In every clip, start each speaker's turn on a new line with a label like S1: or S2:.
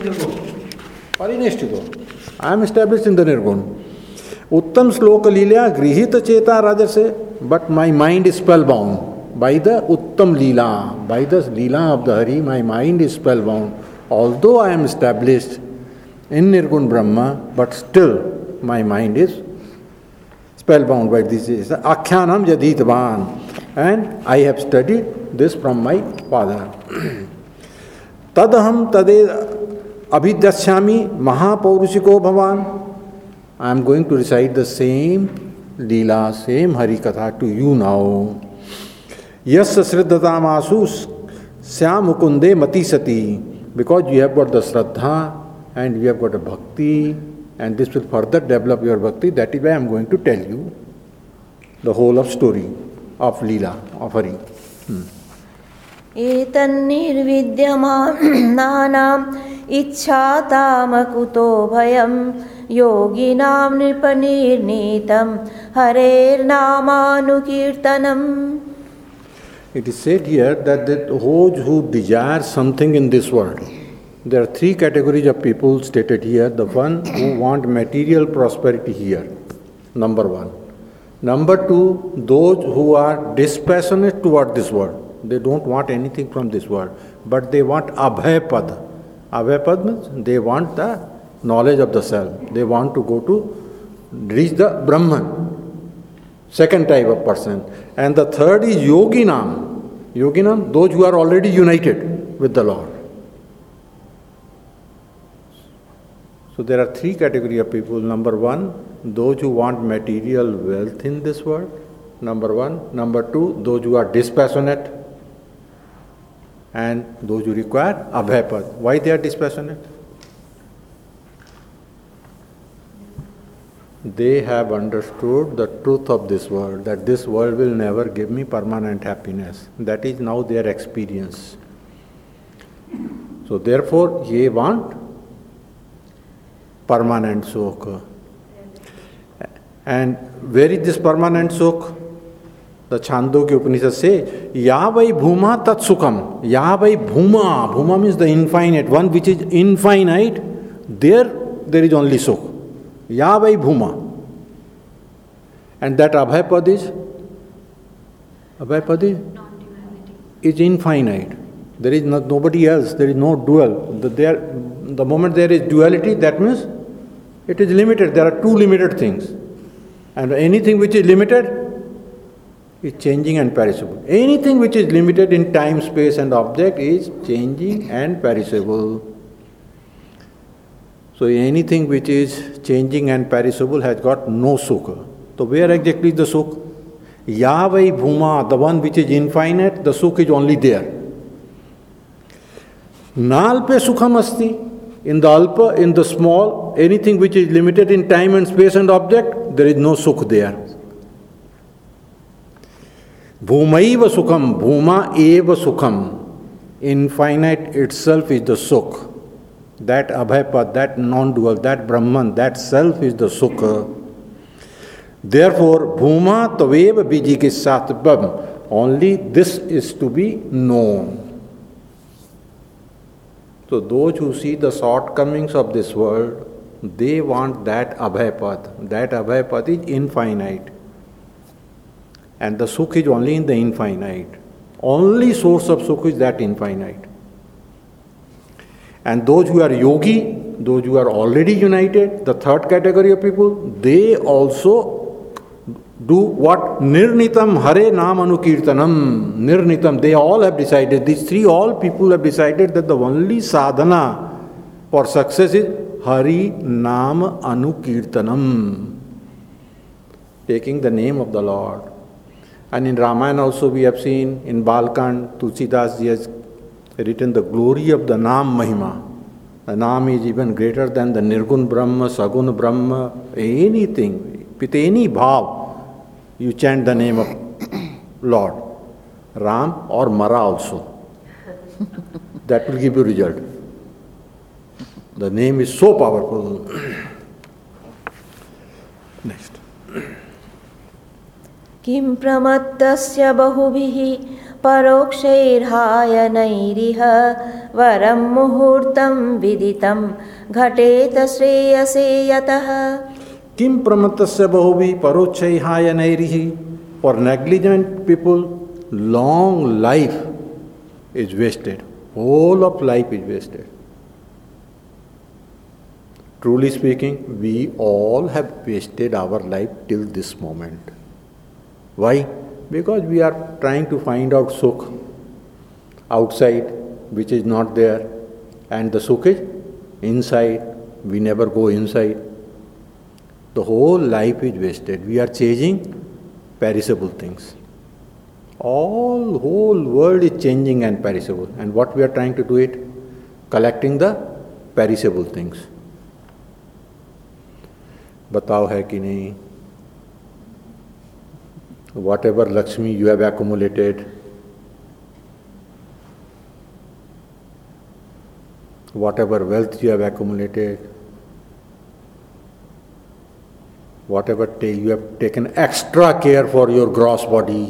S1: Nirgun. Parineshtigo. I am established in the Nirgun. Uttam Sloka Leela Grihita Cheta Rajase, but my mind is spellbound. By the Uttam Leela, by the Leela of the Hari, my mind is spellbound. Although I am established in Nirgun Brahma, but still my mind is spellbound by this. Akyanam Jaditvan. And I have studied this from my father. Tadaham Tade Abhidashyami Mahapaurushiko Bhavan. I am going to recite the same Leela, same Hari Katha to you now. Yas Sriddhatamasu Syamukunde Mati Sati. Because you have got the Shraddha and you have got a Bhakti, and this will further develop your Bhakti. That is why I am going to tell you the whole of story of Leela, of Hari.
S2: Etannirvidyamananam ichchātāmakuto bhayam yoginam nripanirnitam harer namanukirtanam.
S1: It is said here that those who desire something in this world, there are three categories of people stated here. The one who want material prosperity here, number one. Number two, those who are dispassionate toward this world. They don't want anything from this world, but they want Abhay Pad. Abhay Pad means they want the knowledge of the self. They want to go to reach the Brahman. Second type of person. And the third is Yoginam. Yoginam, those who are already united with the Lord. So there are three categories of people. Number one, those who want material wealth in this world. Number one. Number two, those who are dispassionate. And those who require Abhayapad. Why they are dispassionate? They have understood the truth of this world, that this world will never give me permanent happiness. That is now their experience. So therefore, they want permanent sukh. And where is this permanent sukh? The Chandogya Upanishad say, Ya vai bhuma tat sukham. Ya vai bhuma. Bhuma means the infinite, one which is infinite. There is only sukh. Ya vai bhuma. And that Abhayapad is? Abhayapad is infinite. There is nobody else. There is no dual. The moment there is duality, that means it is limited. There are two limited things. And anything which is limited is changing and perishable. Anything which is limited in time, space and object is changing and perishable. So anything which is changing and perishable has got no sukha. So where exactly is the sukh? Ya vai bhuma, the one which is infinite, the sukh is only there. Nalpe sukham asti, in the alpa, in the small, anything which is limited in time and space and object, there is no sukh there. Bhumaiva sukham, bhuma eva sukham. Infinite itself is the sukh. That Abhayapad, that non-dual, that Brahman, that self is the sukha. Therefore, bhuma taveva bijikissatvam. Only this is to be known. So those who see the shortcomings of this world, they want that Abhayapad. That Abhayapad is infinite. And the sukh is only in the infinite. Only source of sukh is that infinite. And those who are yogi, those who are already united, the third category of people, they also do what? Nirnitam Hare Nam Anukirtanam. Nirnitam, they all have decided, these three, all people have decided that the only sadhana for success is Hari Nam Anukirtanam. Taking the name of the Lord. And in Ramayana also we have seen, in Balkand, Tulsidas ji has written the glory of the Nam Mahima. The Nam is even greater than the Nirgun Brahma, Sagun Brahma, anything. With any bhav, you chant the name of Lord. Ram or Mara also. That will give you result. The name is so powerful. Next.
S2: Kim pramattasya bahubihi parokshairdhayanayriha वरं मुहूर्तं विदितं घटेत श्रेयसे यतः
S1: किम प्रमत्तस्य बहुभिः परोक्षैहाय नैरिः. For negligent people, long life is wasted. Whole of life is wasted. Truly speaking, we all have wasted our life till this moment. Why? Because we are trying to find out sukh outside, which is not there, and the sukh is inside. We never go inside. The whole life is wasted. We are chasing perishable things. Whole world is changing and perishable. And what we are trying to do it? Collecting the perishable things. बताओ है कि नहीं? Whatever Lakshmi you have accumulated, whatever wealth you have accumulated, whatever you have taken extra care for your gross body,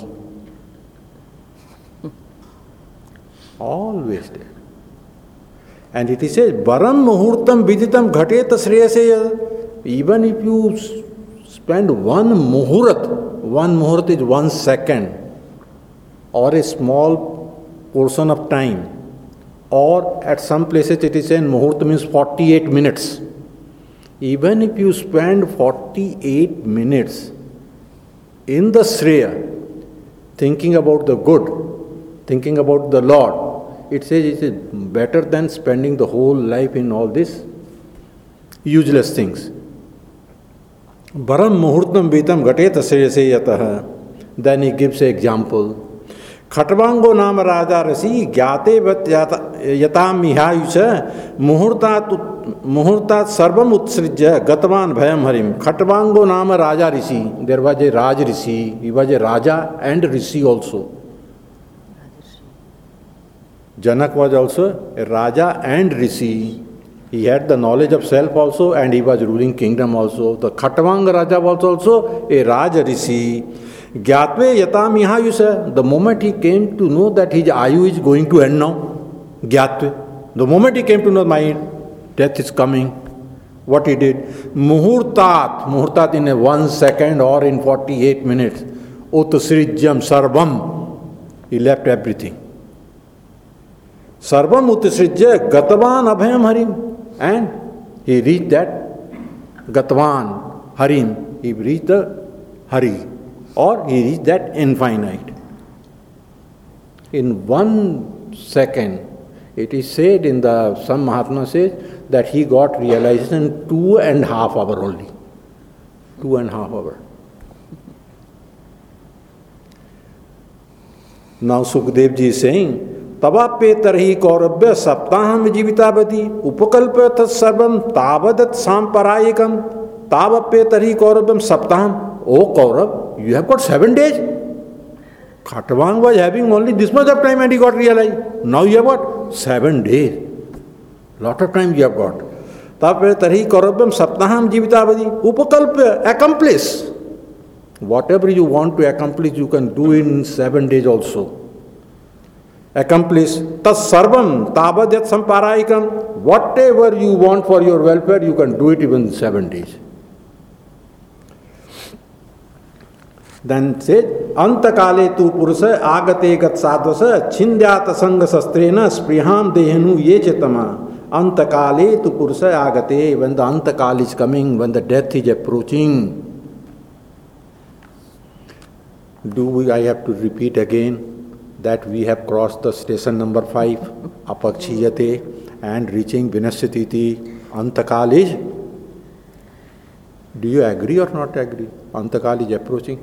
S1: all wasted. And it says, Varam muhurtam viditam ghatet shreyase. Even if you spend one muhurat is 1 second, or a small portion of time, or at some places it is saying muhurta means 48 minutes. Even if you spend 48 minutes in the Shreya, thinking about the good, thinking about the Lord, it says it is better than spending the whole life in all these useless things. Varam muhurtam vitam ghateta shreyase yatah. Then he gives an example. Khatvango nama raja rasi gyate yatam mihayusha muhurtat sarvam utsrijya gatvan bhayam harim. Khatvango nama raja rishi. There was a Raj Rishi. He was a Raja and Rishi also. Janak was also a Raja and Rishi. He had the knowledge of self also, and he was ruling kingdom also. The Khatvanga Raja was also a Raja Rishi. Gyatve yatam ihayusha. The moment he came to know that his ayu is going to end now, Gyatve. The moment he came to know my death is coming, what he did? Muhurtat in a 1 second or in 48 minutes. Utasrijyam sarvam. He left everything. Sarvam utasrijya gatvan abhayam harim. And he reached that Gatvan, Harim. He reached the Hari, or he reached that infinite. In 1 second, it is said in some Mahatma says that he got realization 2.5 hours only. 2.5 hours. Now Sukdev ji is saying, तवाप्ये तरहि Kauravya सप्ताहम जीवितावधि उपकल्प तत्सर्वम तावदत सांपरायिकम तावप्ये तरहि कौरव्यम सप्ताहम. Oh Kaurav, you have got 7 days. Khatvang was having only this much of time and he got realized. Now you have got 7 days. Lot of time you have got. Tavyapye tarhi kौरव्यम सप्ताहम जीवितावधि उपकल्प, accomplish. Whatever you want to accomplish, you can do in 7 days also. Accomplish tassarvam tabadyat samparayikam. Whatever you want for your welfare, you can do it even in 7 days. Then says, antakale tu purusa agate gat sadvasa chindyata sanga sastrena spriham dehenu yechetama. Antakale tu purusa agate. When the antakal is coming, when the death is approaching, I have to repeat again that we have crossed the station number 5, apakshiyate, and reaching vinashyatiti. Antakal is, do you agree or not agree? Antakal is approaching.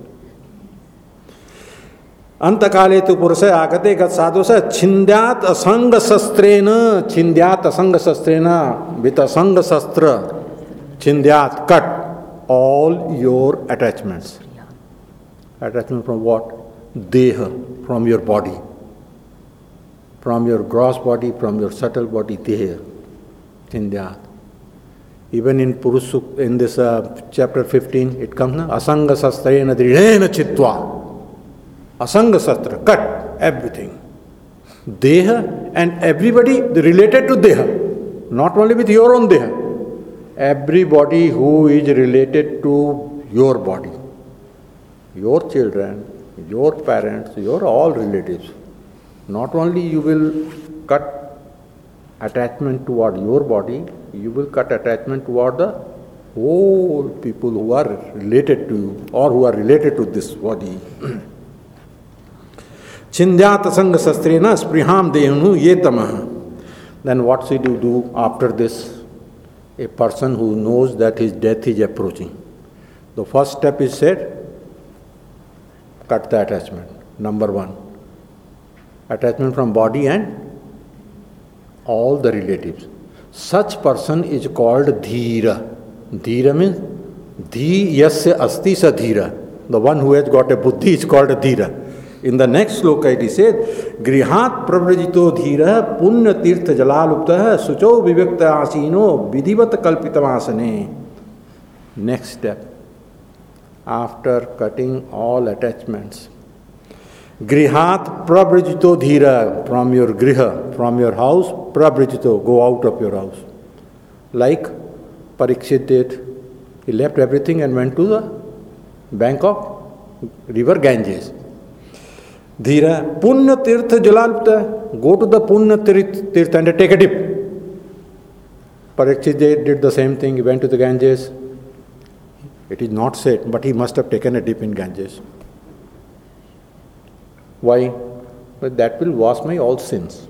S1: Antakale tu purusha agate gat sadhusa chindyat asanga sastrena. Chindyat asanga sastrena. With asanga sastra. Chindyat, cut all your attachments. Attachment from what? Deha, from your body. From your gross body, from your subtle body, deha. Chindyat. Even in Purusuk, in this chapter 15, it comes, na? Asanga sastrena dridhena chitva. Asanga sastra, cut everything. Deha and everybody related to Deha, not only with your own Deha. Everybody who is related to your body, your children, your parents, your all relatives. Not only you will cut attachment toward your body, you will cut attachment toward the whole people who are related to you or who are related to this body. Chindyat sanga sastrena spriham dehunu yetamah. Then what should you do after this? A person who knows that his death is approaching. The first step is said, cut the attachment. Number one, attachment from body and all the relatives. Such person is called dhira. Dhira means dhi yasya asti sa dhira. The one who has got a buddhi is called a dhira. In the next sloka it is said, grihat pravrajito dhira punya tirtha jalaluptah sucho vivekta asino vidhivat kalpitamasane. Next step, after cutting all attachments, grihat pravrajito dhira, from your griha, from your house, pravrajito, go out of your house. Like Parikshit did, he left everything and went to the bank of river Ganges. Dhira, punya tirtha jalalupta, go to the punya tirtha and take a dip. Parikshit did the same thing, he went to the Ganges. It is not said, but he must have taken a dip in Ganges. Why? But that will wash my all sins.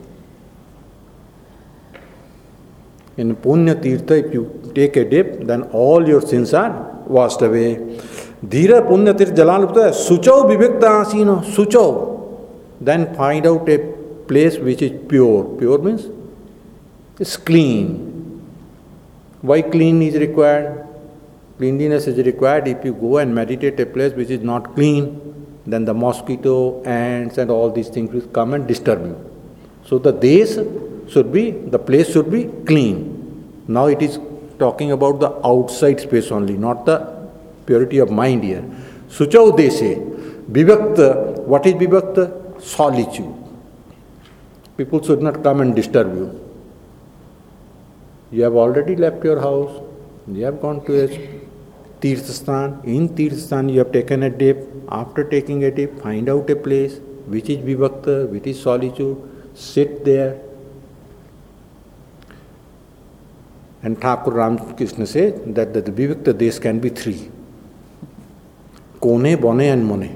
S1: In Punya Tirtha, if you take a dip, then all your sins are washed away. Dhira Punya Tirtha Jalalupta, Suchau Vivekta Asino, Suchau. Then find out a place which is pure. Pure means it's clean. Why clean is required? Cleanliness is required. If you go and meditate a place which is not clean, then the mosquito, ants and all these things will come and disturb you. So the place should be clean. Now it is talking about the outside space only, not the purity of mind here. Suchau Deshe, Vivakta, what is Vivakta? Solitude. People should not come and disturb you. You have already left your house, you have gone to a Tirthasthan. In Tirthasthan you have taken a dip. After taking a dip, find out a place which is Vivakta, which is solitude, sit there. And Thakur Ramakrishna says that the Vivakta Desh can be three. Kone, Bone and Mone.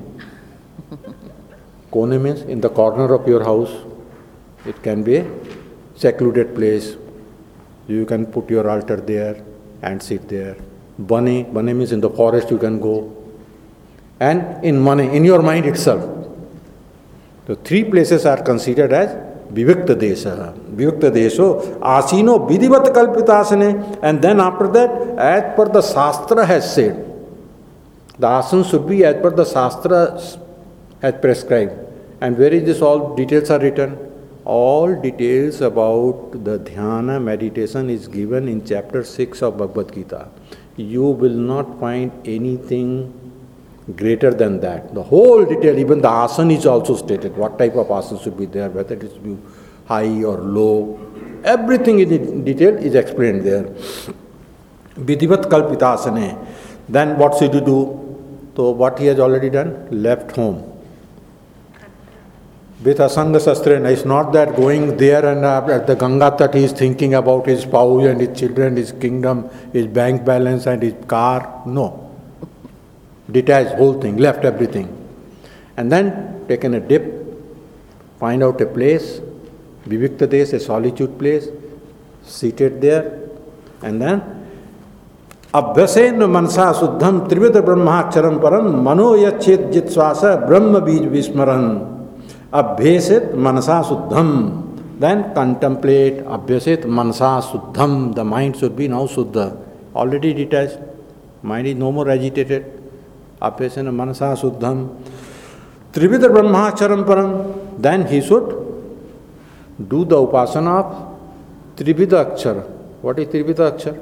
S1: Kone means in the corner of your house. It can be a secluded place. You can put your altar there and sit there. Bane means in the forest you can go. And in Mane, in your mind itself. The three places are considered as Vivikta Desha. Vivikta Desho, Asino Vidhivat Kalpitasane. And then after that, as per the Shastra has said, the asana should be as per the Shastra has prescribed. And where is this all details are written? All details about the dhyana meditation is given in chapter 6 of Bhagavad Gita. You will not find anything greater than that. The whole detail, even the asana is also stated. What type of asana should be there, whether it is high or low. Everything in detail is explained there. Vidhivat kalpitasane. Then what should you do? So what he has already done? Left home. With Asanga Sastrena, it's not that going there and at the Ganga that he is thinking about his spouse and his children, his kingdom, his bank balance and his car. No. Detached whole thing, left everything. And then taken a dip, find out a place, Vivikta Desh, a solitude place, seated there, and then Abhyasen mansa suddham trivita brahmaksharam param mano yachet jitsvasa brahma bij vismaran. Abhyaset manasa suddham. Then contemplate, abhyaset manasa suddham. The mind should be now suddha. Already detached. Mind is no more agitated. Abhyasena manasa suddham. Trivita brahmaksharam param. Then he should do the upasana of Trivita Akshara. What is Trivita Akshara?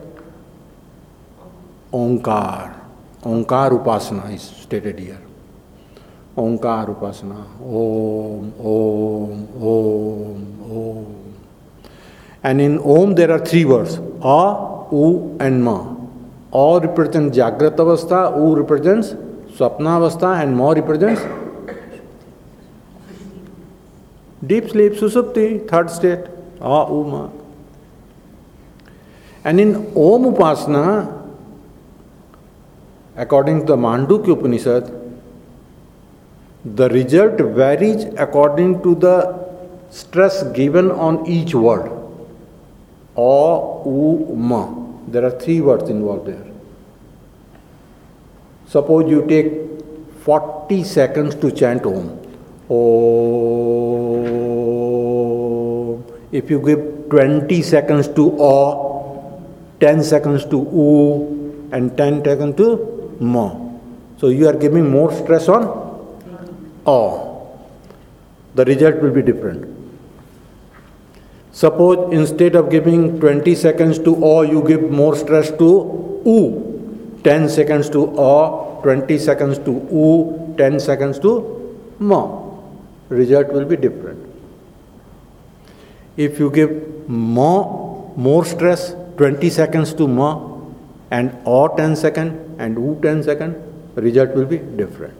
S1: Omkar. Omkar upasana is stated here. Onkar Upasana. Om, Om, Om, Om. And in Om there are three words, A, U and Ma. A represents Jagrat Avastha, U represents Swapna Avastha and Ma represents deep sleep, Susupti, third state, A, U, Ma. And in Om Upasana, according to the Mandukya Upanishad, the result varies according to the stress given on each word. A, U, Ma. There are three words involved there. Suppose you take 40 seconds to chant Om. Om. If you give 20 seconds to A, 10 seconds to U, and 10 seconds to Ma. So you are giving more stress on A. The result will be different. Suppose instead of giving 20 seconds to A, you give more stress to U. 10 seconds to A, 20 seconds to U, 10 seconds to Ma. Result will be different. If you give Ma more stress, 20 seconds to Ma, and A 10 seconds and U 10 seconds, result will be different.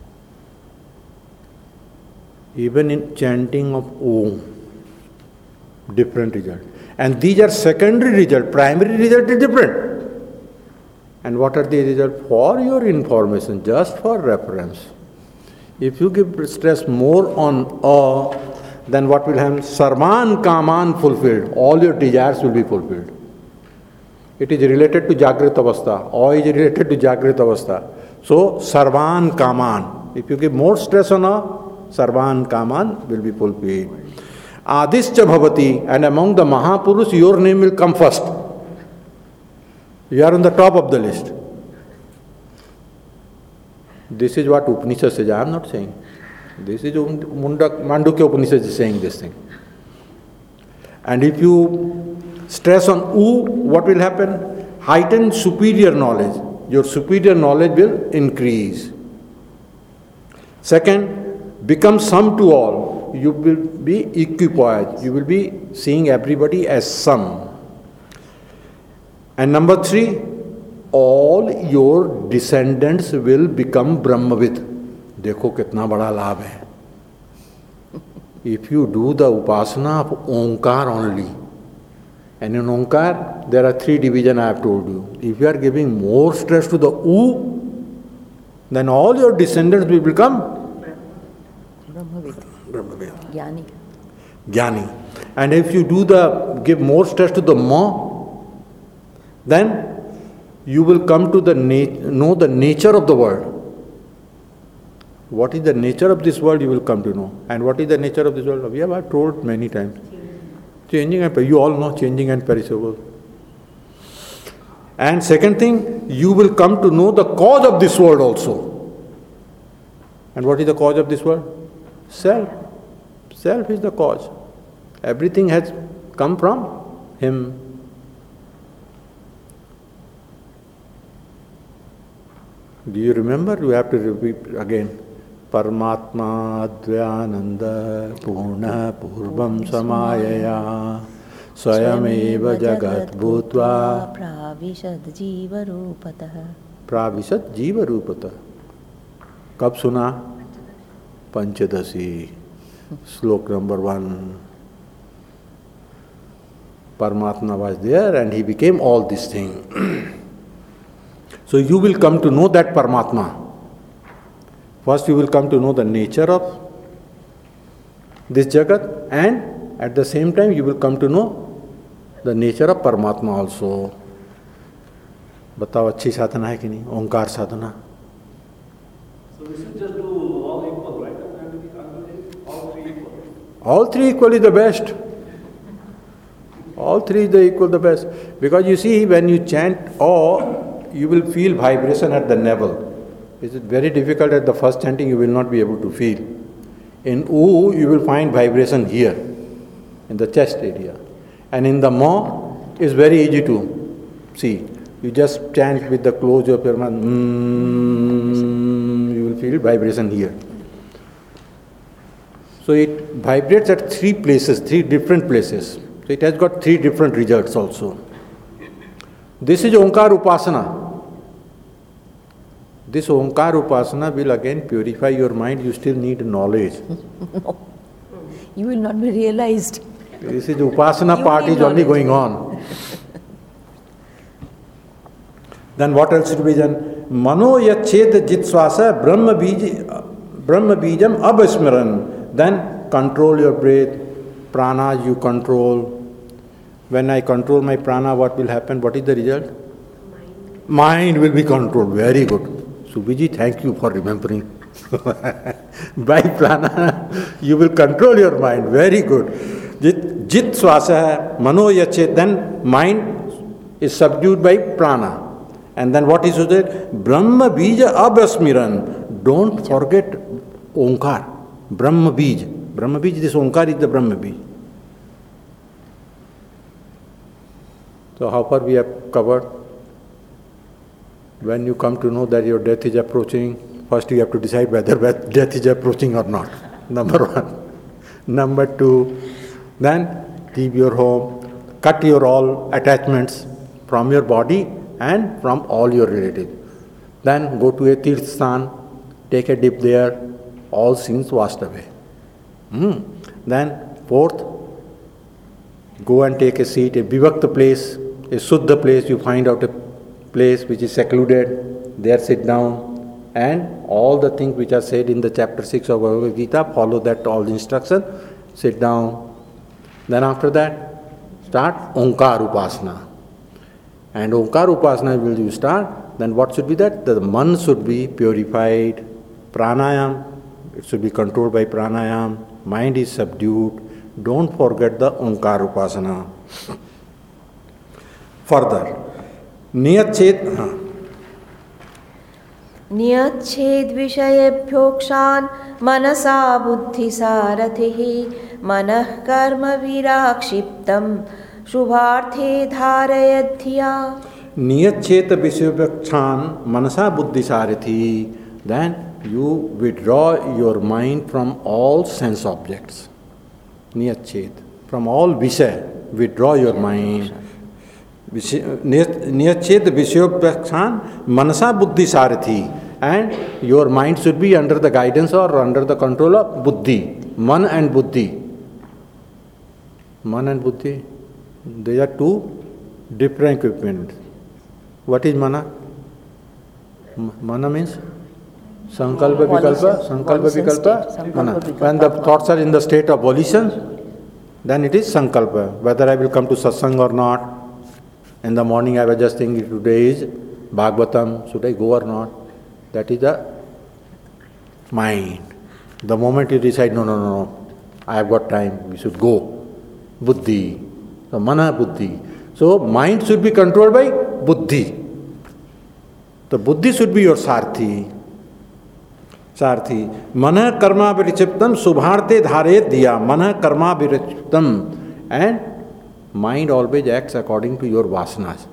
S1: Even in chanting of Om, different result. And these are secondary result. Primary result is different. And what are the results? For your information, just for reference. If you give stress more on A, then what will happen? Sarvan Kaman fulfilled. All your desires will be fulfilled. It is related to Jagrat Avastha. A is related to Jagrat Avastha. So, Sarvan Kaman. If you give more stress on A, Sarvan Kaman will be fulfilled. Adischa Bhavati, and among the Mahapurush, your name will come first. You are on the top of the list. This is what Upanishad says. I am not saying. This is Mandukya Upanishad is saying this thing. And if you stress on U, what will happen? Heightened superior knowledge. Your superior knowledge will increase. Second, become sum to all. You will be equipoise. You will be seeing everybody as sum. And number three, all your descendants will become Brahmavid. देखो कितना बड़ा लाभ है. If you do the upasana of Onkar only, and in Onkar there are three divisions I have told you. If you are giving more stress to the U, then all your descendants will become Brahmavid. Jnani. And if you give more stress to the Ma, then you will come to know the nature of the world. What is the nature of this world, you will come to know. And what is the nature of this world? We have told many times. Changing and you all know changing and perishable. And second thing, you will come to know the cause of this world also. And what is the cause of this world? Self. Self is the cause. Everything has come from him. Do you remember? You have to repeat again. Paramatma Advyananda Purna Purvam Samayaya Swayameva Jagat Bhutva
S2: Pravishad Jiva Rupatah.
S1: Pravishad Jiva Rupatah. Kab suna? Panchadasi. Slok number 1. Paramatma was there and he became all these things. So you will come to know that Paramatma. First you will come to know the nature of this Jagat, and at the same time you will come to know the nature of Paramatma also. बताओ अच्छी साधना है कि नहीं? ओंकार साधना.
S3: So we should just do all equal, right? All three equal.
S1: All three equal is the best. All three is the equal the best. Because you see, when you chant O, you will feel vibration at the navel. It is very difficult at the first chanting, you will not be able to feel. In U, you will find vibration here, in the chest area. And in the Ma, it's very easy to see. You just chant with the close of your mouth, you will feel vibration here. So it vibrates at 3 places, 3 different places. So it has got 3 different results also. This is Onkar Upasana. This Onkar Upasana will again purify your mind. You still need knowledge.
S2: No. You will not be realized.
S1: This is Upasana part is only going on. Then what else to be done? Mano yachet jitswasa brahma bijam abasmaran. Then control your breath. Prana you control. When I control my prana, what will happen? What is the result? Mind will be controlled. Very good. Subhiji, thank you for remembering. By prana, you will control your mind. Very good. Jit swasa mano yachet. Then mind is subdued by prana. And then what is it? Brahma bija abasmiran. Don't forget Onkar. Brahma bij. Brahma bij, this Onkar is the Brahma bij. So how far we have covered? When you come to know that your death is approaching, first you have to decide whether death is approaching or not. Number 1. Number 2, then leave your home, cut your all attachments from your body and from all your relatives. Then go to a Tirth Sthan, take a dip there, all sins washed away. Then 4th, go and take a seat, a Vivakta place, a Suddha place. You find out a place which is secluded, there sit down, and all the things which are said in the chapter 6 of Bhagavad Gita, follow that all the instruction, sit down. Then after that, start Onkar Upasana. And Onkar Upasana will you start, then what should be that? The man should be purified, pranayam, it should be controlled by pranayam, mind is subdued. Don't forget the Onkar Upasana. Further, Niyachet
S2: नियच्छेद विषयेभ्योक्षान् मनसा बुद्धिसारथिः मनः कर्म विराक्षिप्तं शुभार्थे धारयद्धिया.
S1: Niyachet Vishwakshan Manasa Buddhisarathi. Then you withdraw your mind from all sense objects. Niyachet. From all Vishaya, withdraw your mind. Niyachet Vishwakshan Manasa Buddhisarathi. And your mind should be under the guidance or under the control of Buddhi. Man and Buddhi. Man and Buddhi, they are 2 different equipment. What is mana? Mana means sankalpa vikalpa, mana. When the thoughts are in the state of volition, then it is sankalpa. Whether I will come to satsang or not. In the morning I was just thinking today is Bhagavatam, should I go or not? That is the mind. The moment you decide, no, I have got time, we should go. Buddhi, so mana buddhi. So mind should be controlled by buddhi. The buddhi should be your sarthi. Mana karma virichiptam subharte dhare diya. Mana karma virichiptam. And mind always acts according to your vasanas.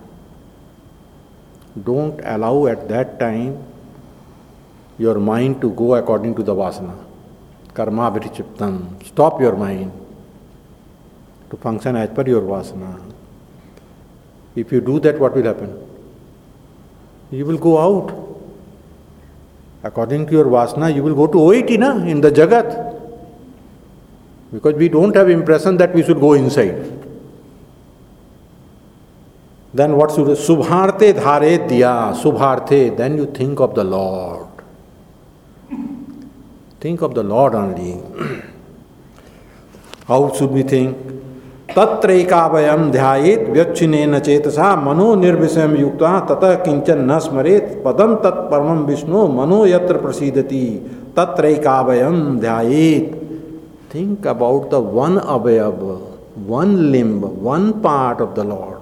S1: Don't allow at that time your mind to go according to the vasana. Karma virichiptam. Stop your mind to function as per your vasana. If you do that, what will happen? You will go out. According to your vasana, you will go to OIT in the Jagat. Because we don't have impression that we should go inside. Then what should Subharte dhare diya. Subharte. Then you think of the Lord. Think of the Lord only. How should we think? Tatraikavayam dhyayet vyachinena chetasa mano nirvisayam yukta tata kinchan na smaret padam tat paramam vishnu mano yatra prasidati tatraikavayam dhyayet. Think about the one avayava, one limb, one part of the Lord.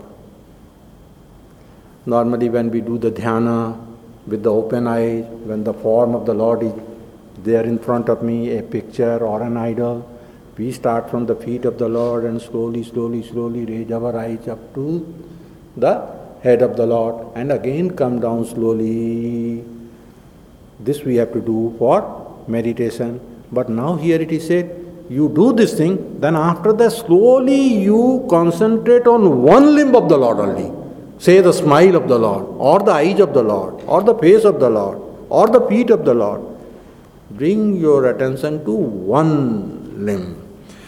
S1: Normally when we do the dhyana with the open eyes, when the form of the Lord is there in front of me, a picture or an idol, we start from the feet of the Lord and slowly raise our eyes up to the head of the Lord and again come down slowly. This we have to do for meditation. But now here it is said, you do this thing, then after that slowly you concentrate on one limb of the Lord only. Say the smile of the Lord, or the eyes of the Lord, or the face of the Lord, or the feet of the Lord. Bring your attention to one limb.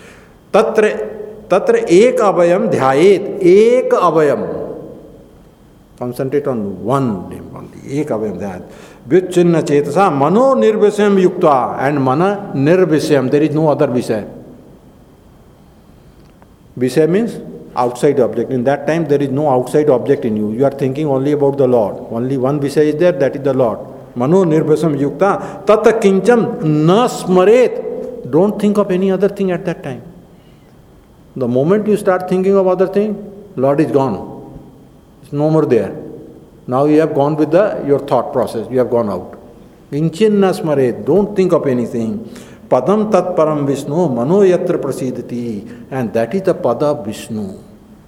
S1: Tatra ek avayam dhyayet, ek avayam. Concentrate on one limb only, ek avayam dhyayet. Vyuchinna chetasa mano nirvisyam yukta, and mana nirvisyam, there is no other visaya. Visaya means outside object. In that time there is no outside object in you. You are thinking only about the Lord. Only one visaya is there, that is the Lord. Mano nirvisyam yukta tata kincham na smaret. Don't think of any other thing at that time. The moment you start thinking of other thing, Lord is gone. It's no more there. Now you have gone with your thought process. You have gone out. Kinchinna smaret. Don't think of anything. Padam tat param Vishnu mano yatra prasidati. And that is the pada of Vishnu.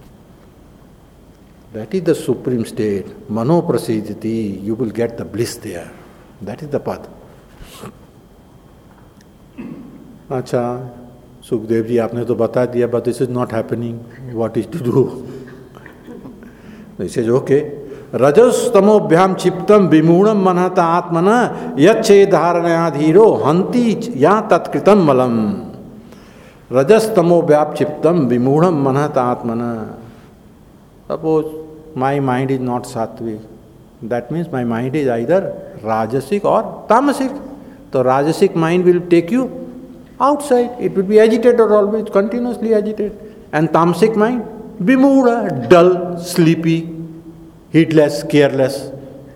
S1: That is the supreme state. Mano prasidati. You will get the bliss there. That is the pada. Acha, Sukhdev ji, आपने तो बता दिया, but this is not happening. What is to do? He says, okay. रजस्तमोभ्याम क्षिप्तम विमूढ़म मनहता आत्मना यच्छे धारणया धीरो हंति या तत्कृतम मलम. रजस्तमोभ्याम क्षिप्तम विमूढ़म मनहता आत्मना. Suppose my mind is not sattvic, that means my mind is either rajasic or tamasic. So rajasic mind will take you outside. It will be agitated always, continuously agitated. And tamasic mind, vimudha, dull, sleepy, heedless, careless.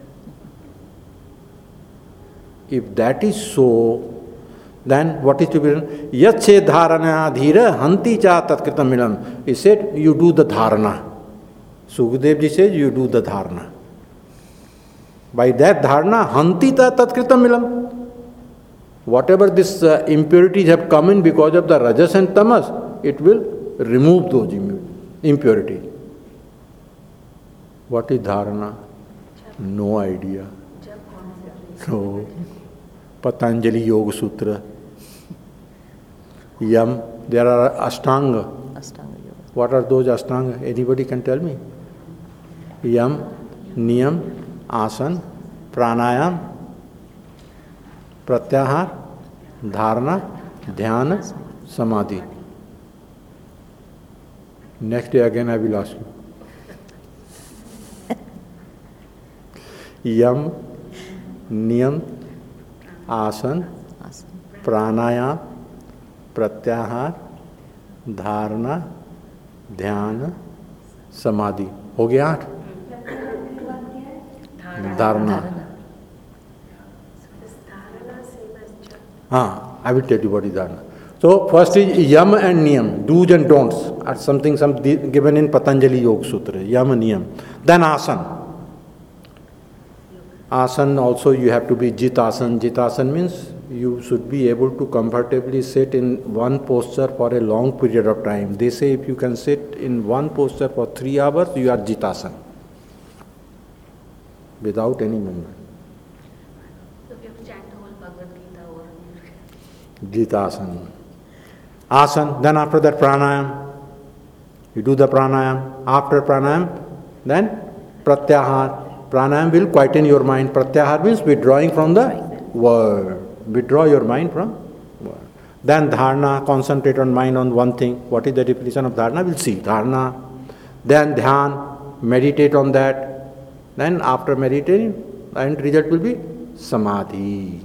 S1: If that is so, then what is to be done? Yache dharana dhira hanti cha tatkritam milam. He said, you do the dharana. Sukhdev ji says, you do the dharana. By that dharana, hanti ta tatkritam milam. Whatever these impurities have come in because of the rajas and tamas, it will remove those impurities. What is dharana? No idea. So, Patanjali Yoga Sutra. Yam, there are Ashtanga. What are those Ashtanga? Anybody can tell me? Yam, Niyam, Asan, Pranayam, Pratyahar, Dharana, Dhyana, Samadhi. Next day again I will ask you. Yam, Niyam, Asan, Pranayam, Pratyahar, Dharana, Dhyana, Samadhi. हो गया 8? Dharana. I will tell you what is dharana. So first is yam and niyam, do's and don'ts, are something given in Patanjali Yoga Sutra. Yam and niyam. Then asan. Asan also you have to be jitasan. Jitasan means you should be able to comfortably sit in one posture for a long period of time. They say if you can sit in one posture for 3 hours, you are jitasan. Without any movement.
S4: So you have to chant the whole Bhagavad Gita or...
S1: Jitasan. Asan, then after that pranayam. You do the pranayam. After pranayam, then pratyahar. Pranayam will quieten your mind. Pratyahar means withdrawing from the word. Withdraw your mind from word. Then dharana, concentrate on mind on one thing. What is the definition of dharana? We'll see. Dharana. Then dhyan, meditate on that. Then after meditating, the end result will be samadhi.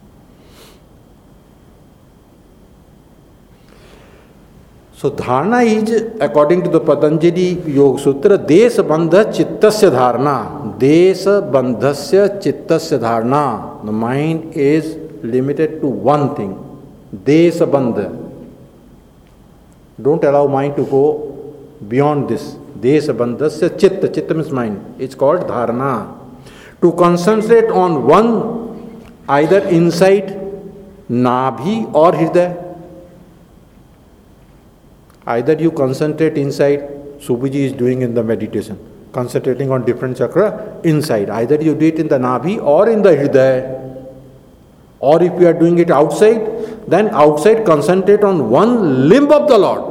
S1: So dharana is, according to the Patanjali Yoga Sutra, desha bandha chittasya dharana. Desha bandhasya chittasya dharana. The mind is limited to one thing. Desha bandha. Don't allow mind to go beyond this. Desha bandhasya chitta. Chitta means mind. It's called dharana. To concentrate on one, either inside nabhi or hridaya. Either you concentrate inside, Subhiji is doing in the meditation, concentrating on different chakra inside. Either you do it in the nabhi or in the hridaya. Or if you are doing it outside, then outside concentrate on one limb of the Lord.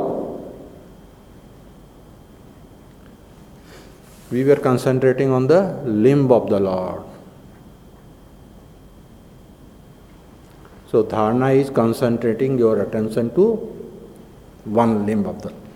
S1: We were concentrating on the limb of the Lord. So dharana is concentrating your attention to one limb of the Lord.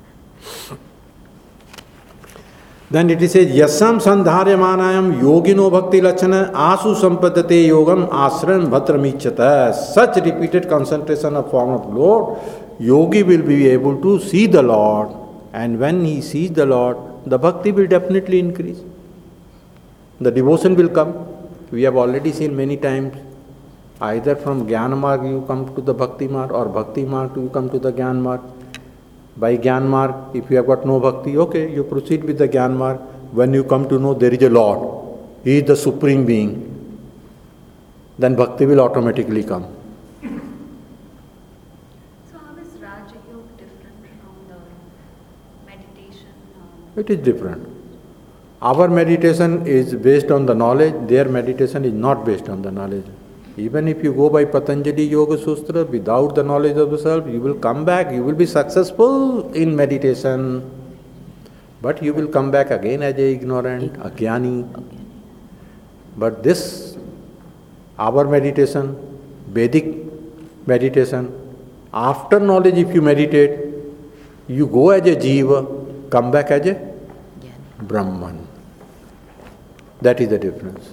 S1: Then it says, Yasam sandharyamanayam yogino bhakti lachana asu sampadate yogam asram bhatramichata. Such repeated concentration of form of Lord, yogi will be able to see the Lord. And when he sees the Lord, the bhakti will definitely increase. The devotion will come. We have already seen many times, either from Jnana Marg you come to the Bhakti Marg, or Bhakti Marg you come to the Jnana Marg. By Jnana Marg, if you have got no bhakti, okay, you proceed with the Jnana Marg. When you come to know there is a Lord, He is the Supreme Being, then bhakti will automatically come.
S4: So how is Raja Yoga different from the meditation?
S1: It is different. Our meditation is based on the knowledge, their meditation is not based on the knowledge. Even if you go by Patanjali Yoga Sutra without the knowledge of the self, you will come back, you will be successful in meditation. But you will come back again as a ignorant, a jnani. But this, our meditation, Vedic meditation, after knowledge if you meditate, you go as a jiva, come back as a Brahman. That is the difference.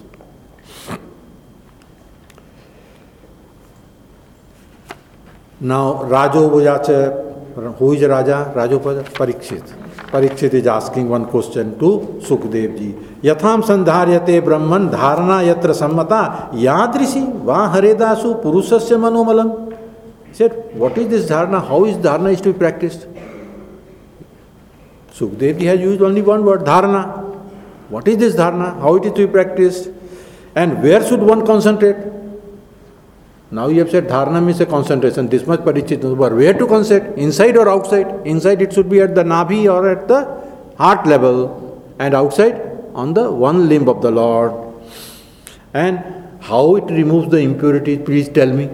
S1: Now, Rajovajacha, who is Raja? Rajovaja? Parikshit. Parikshit is asking one question to Sukdev ji. Yatham sandharyate brahman dharana yatra sammata yadrisi va haredasu purusasya manomalam. He said, what is this dharana? How is dharana is to be practiced? Sukdev ji has used only one word, dharana. What is this dharana? How it is to be practiced? And where should one concentrate? Now you have said dharana means a concentration, this much Parikshit, but where to concentrate? Inside or outside? Inside it should be at the nabhi or at the heart level, and outside on the one limb of the Lord. And how it removes the impurity, please tell me.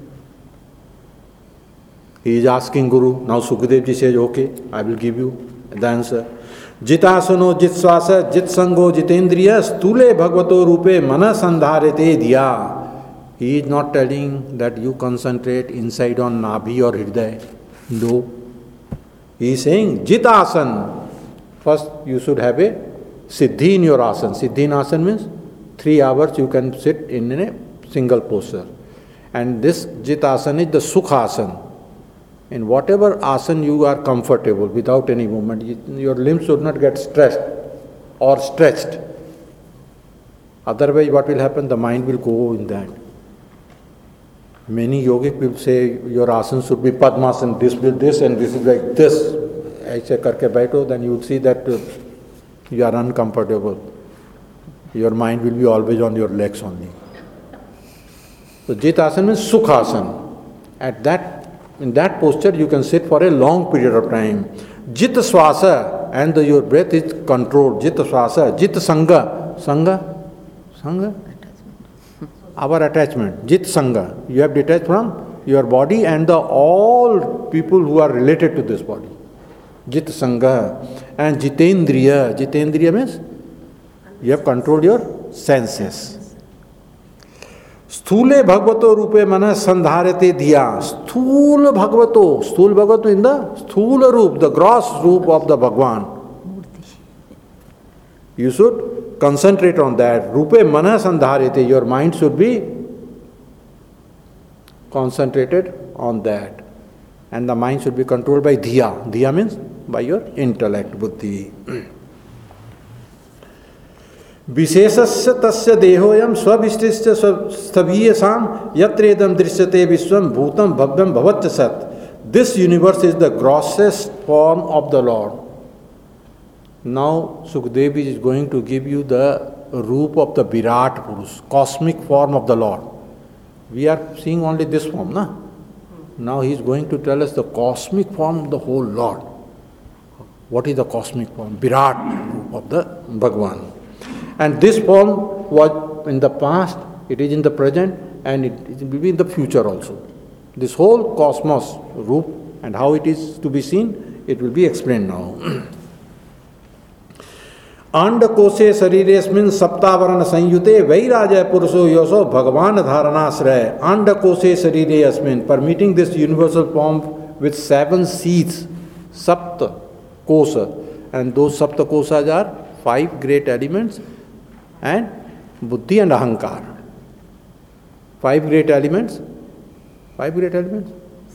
S1: He is asking Guru. Now Sukadev ji says, okay, I will give you the answer. Jitasano jitsvasa jitsango jitendriya stule bhagavato rupe mana sandharete diya. He is not telling that you concentrate inside on nabhi or hridaya. No. He is saying jitasan. First you should have a siddhi in your asan. Siddhi in asan means 3 hours you can sit in a single posture. And this jitasan is the sukhasan. In whatever asan you are comfortable without any movement, your limbs should not get stressed or stretched. Otherwise what will happen? The mind will go in that. Many yogic will say your asana should be padmasan, this will this and this is like this. Aise karke baitho, then you will see that you are uncomfortable. Your mind will be always on your legs only. So jitasana means sukhasan. In that posture you can sit for a long period of time. Jit swasa, and your breath is controlled. Jit swasa, jit sangha. Sangha? Our attachment, jit sangha. You have detached from your body and all people who are related to this body. Jit sangha. And jitendriya. Jitendriya means you have controlled your senses. Sthule bhagavato rupe mana sandharete diya. Sthula bhagavato in the sthula roop, the gross roop of the Bhagwan. You should concentrate on that. Rupe mana sandharete. Your mind should be concentrated on that. And the mind should be controlled by dhiya. Dhiya means by your intellect, buddhi. Vishesasya tasya dehoyam svabhishtisya sthabhiyasam yatredam drishyate vishwam bhutam bhavyam bhavatya sat. This universe is the grossest form of the Lord. Now Sukadev is going to give you the roop of the Virat Purus, cosmic form of the Lord. We are seeing only this form, na? Now he is going to tell us the cosmic form of the whole Lord. What is the cosmic form? Virat roop of the Bhagwan. And this form was in the past, it is in the present, and it will be in the future also. This whole cosmos, Roop, and how it is to be seen, it will be explained now. अंडकोशे शरीरेस्मिन् सप्तावरण संयुते वैराजय पुरुषो योसो भगवान धारणाश्रय. अंडकोशे शरीरे अस्मिन्, permitting this universal form with 7 seeds, sapta kosha, and those sapta koshas are 5 great elements and buddhi and ahankar. 5 great elements. 5 great elements?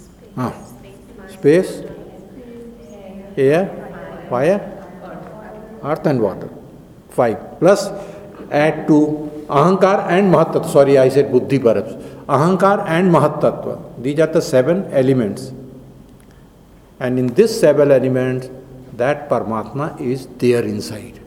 S1: Space, air, fire, earth and water. 5. Plus add to ahankar and mahattattva. Sorry, I said buddhi perhaps. Ahankar and mahattattva. These are the 7 elements. And in this 7 elements, that Paramatma is there inside.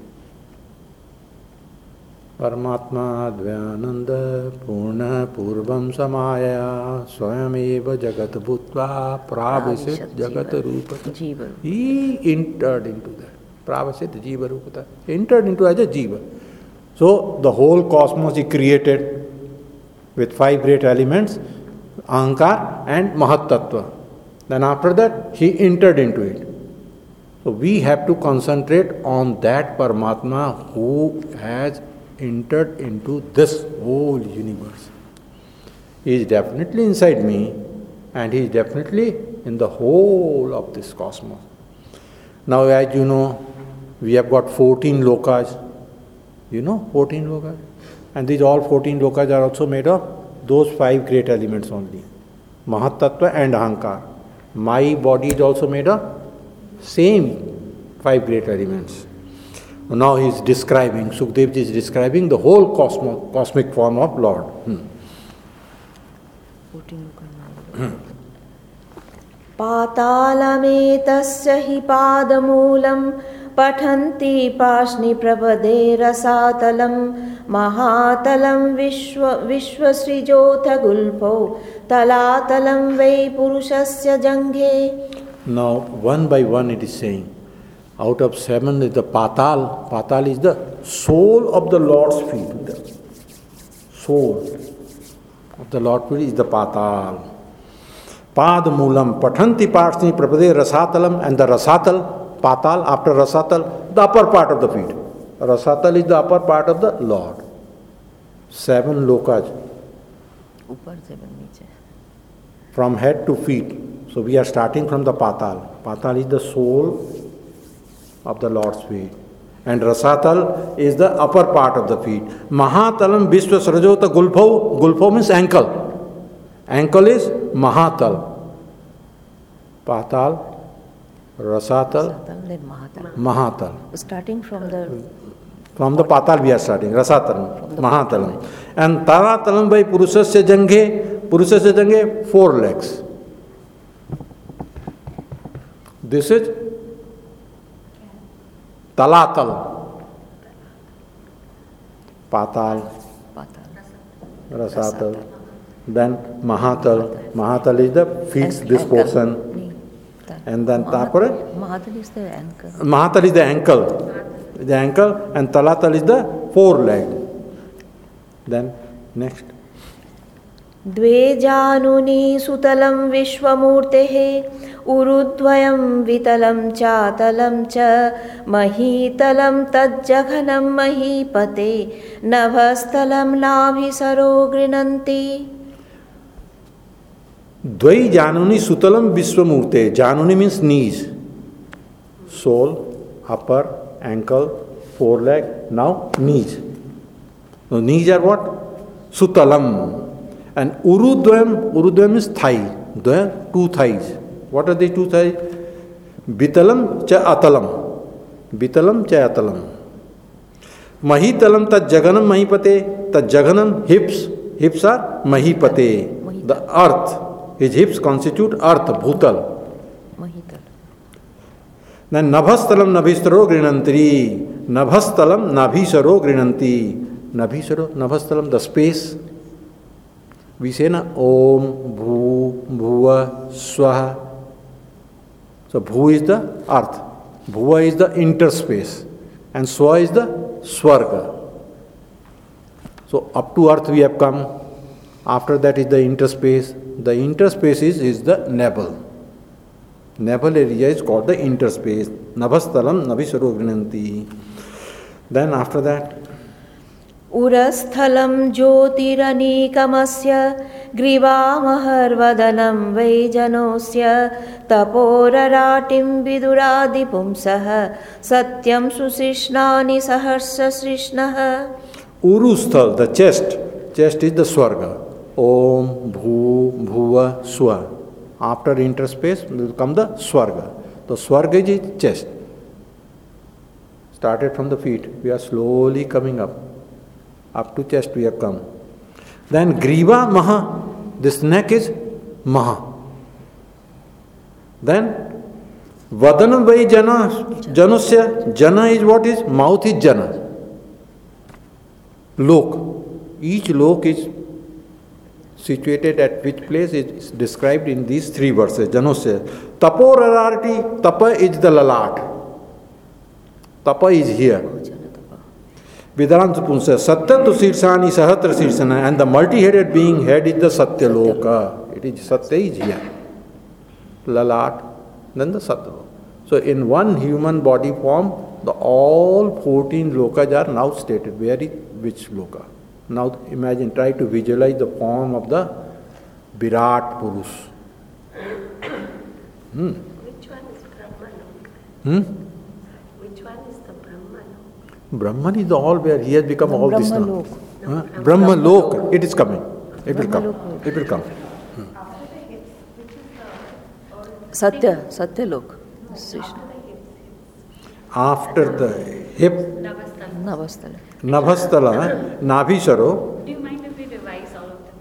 S1: Paramatma Dvyananda Purna Purvam Samaya Swayameva Jagat Bhutva Pravasit Jagat Rupata. He entered into that. Pravasit Jiva Rupata. Entered into as a Jiva. So the whole cosmos he created with 5 great elements, Ahankar and Mahattattva. Then after that, he entered into it. So we have to concentrate on that Paramatma who has entered into this whole universe. He is definitely inside me, and he is definitely in the whole of this cosmos. Now, as you know, we have got 14 lokas. You know 14 lokas? And these all 14 lokas are also made of those 5 great elements only. Mahattattva and Ahankar. My body is also made of same 5 great elements. Now he is describing, Sukdev ji is describing the whole cosmic form of Lord.
S5: पातालमेतस्य हि पादमूलं पठन्ति पाष्णिप्रपदे रसातलं महातलं विश्वसृजोऽथ गुल्फो तलातलं वै पुरुषस्य जङ्घे.
S1: Now one by one it is saying, out of 7 is the Patal. Patal is the soul of the Lord's feet. The soul of the Lord's feet is the Patal. Padmulam, Pathanti Parsni Prapade Rasatalam, and the Rasatal, Patal, after Rasatal, the upper part of the feet. Rasatal is the upper part of the Lord. 7 lokas. From head to feet. So we are starting from the Patal. Patal is the soul of the Lord's feet. And Rasatal is the upper part of the feet. Mahatalam Vishwa Srajota Gulpho. Gulpho means ankle. Ankle is Mahatal. Patal, Rasatal, Mahatal.
S2: Starting from the
S1: Patal we are starting. Rasatal, Mahatalam. And Taratalam by Purushasya Janghe. Purushasya Janghe, 4 legs. This is Talatal. Patal, Rasatal. Then Mahatal. Mahatal is the feet, this portion. And then Tapare.
S2: Mahatal is the ankle.
S1: Mahatal is the ankle. The ankle, and Talatal is the 4 leg. Then next.
S5: द्वे जानुनि सुतलं विश्वमूर्तेः उरुद्वयं वितलं चातलं च महीतलं तज्जघनं महीपते नभस्थलं नाभिसरो गृह्णन्ति.
S1: Dvai Januni Sutalam Vishwamurte. Januni means knees. Sole, upper, ankle, 4 leg. Now knees. Now knees are what? Sutalam. And Urudvayam is thigh. There are 2 thighs. What are the 2 thighs? Vitalam cha atalam. Vitalam cha atalam. Mahitalam ta jaganam mahipate. Ta jaganam hips. Hips are mahipate. The earth. His hips constitute earth, bhutal. Then nabhastalam nabhistaro grinantri. Nabhastalam nabhisaro grinanti. Nabhisaro, nabhastalam, the space. We say na Om, Bhu, Bhuva, Swaha. So Bhu is the earth. Bhuva is the interspace. And Swa is the Swarga. So up to earth we have come. After that is the interspace. The interspace is the navel. Navel area is called the interspace. Nabhastalam Navisaro Grinanti. Then after that,
S5: Urasthalam Jyotiranikamsya Grivamaharvadanam Vaijanosya Taporaratim Viduradipumsaha Satyam Susrishnani Saharsa Srishnaha.
S1: Urusthal, the chest. Chest is the Swarga. Om, Bhu, Bhuva, Swa. After interspace will come the Swarga. The Swarga is chest. Started from the feet. We are slowly coming up. Up to chest we have come. Then Griva Maha. This neck is Maha. Then Vadanam Vai Jana. Janusya. Jana is what is? Mouth is Jana. Lok. Each lok is situated at which place is described in these three verses. Janusya. Taporarati. Tapa is the lalat. Tapa is here. Vedanta Punsa. Satya tu Sirsani Sahatra Sirsana. And the multi-headed being head is the Satya Loka. It is Satya is here. Lalat. Then the Satya Loka. So in one human body form, all 14 lokas are now stated. Where is which loka? Now imagine, try to visualize the form of the Virat Purush.
S4: Which one is Brahmanok? Which one is the Brahmanok?
S1: Brahman is the all where he has become all this now.
S2: Brahmalok.
S1: Brahma Lok, it is coming. It will come. It will come.
S2: Satya Lok. Srishna.
S1: After the hip,
S2: Navasthala.
S1: Nabhasthala, Nabhisaro.
S4: Do you mind if we revise all of them?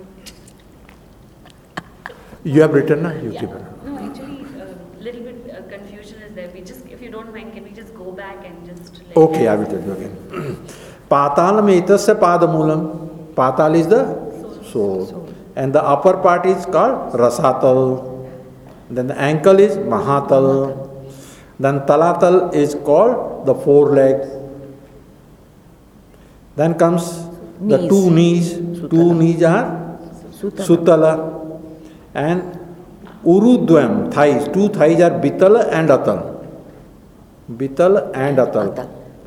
S1: You have written, na? You keep it.
S4: No, actually, little bit confusion is there. If you don't mind, can we just go back and just...
S1: Okay, I will tell you again. Patalam etasya padamulam. Patal is the soul. And the upper part is called Rasatal. Then the ankle is Mahatal. Then Talatal is called the foreleg. Then comes the two knees. Two knees are Sutala. And Urudvam, thighs. Two thighs are Bitala and Atal. Bitala and Atal.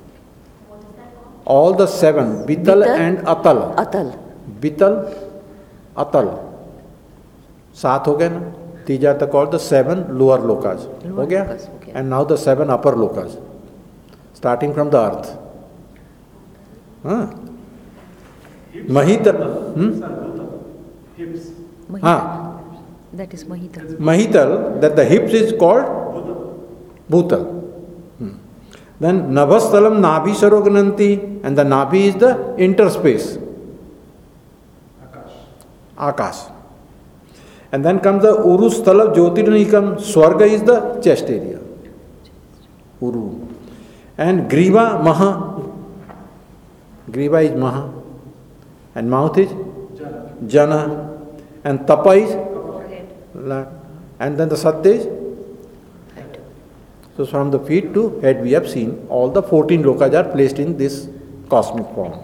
S1: All the seven. Bital and Atal. Bital, Atal. सात हो गए ना. These are called the seven lower lokas. हो गया? And now the seven upper lokas. Starting from the earth. Mahital.
S3: Hips.
S2: That is Mahital.
S1: Mahital, that the hips is called Bhutal. Then Nabhastalam Nabhi Sarogananti, and the Nabhi is the interspace. Akash. And then comes the Urusthala Jyotirnikam. Swarga is the chest area. Uru. And Griva Maha. Griva is Maha. And mouth is Jana. And Tapa is Lat. And then the Satya is head. So from the feet to head we have seen all the 14 lokas are placed in this cosmic form.